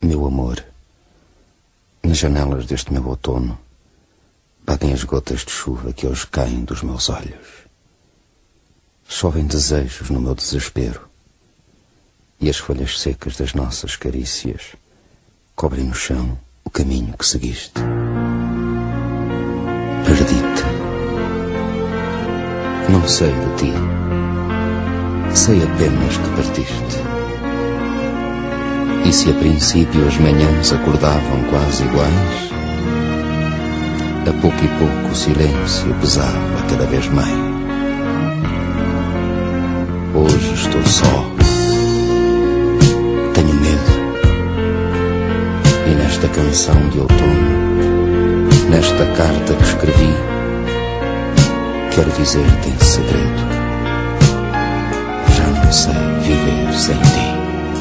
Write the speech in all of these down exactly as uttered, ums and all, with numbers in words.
Meu amor, nas janelas deste meu outono batem as gotas de chuva que hoje caem dos meus olhos. Chovem desejos no meu desespero, e as folhas secas das nossas carícias cobrem no chão o caminho que seguiste. Perdi-te. Não sei de ti. Sei apenas que partiste. E se a princípio as manhãs acordavam quase iguais, a pouco e pouco o silêncio pesava cada vez mais. Hoje estou só. Tenho medo. E nesta canção de outono, nesta carta que escrevi, quero dizer-te em segredo: já não sei viver sem ti.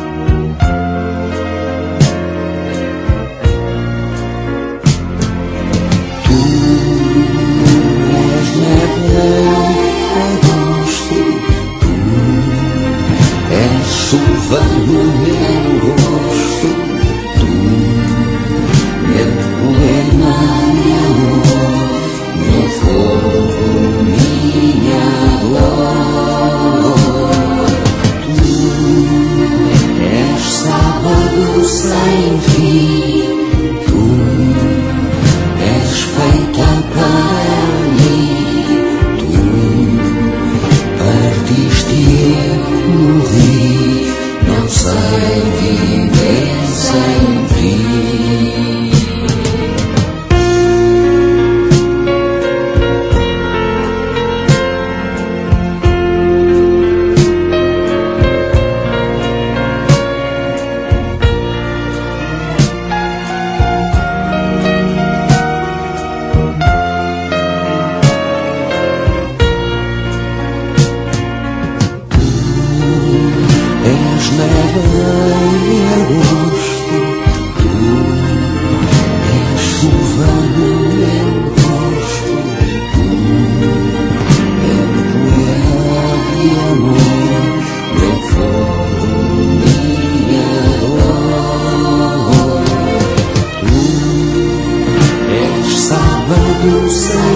Chuva no meu rosto, tu, meu poema, meu amor, meu fogo, minha dor. Tu és sábado sem fim, tu és feita para mim, tu partiste e eu morri. Não sei viver sem ti. Neva em agosto, tu és chuva no meu rosto, tu, meu poema de amor, meu fogo, minha dor. Tu és sábado sem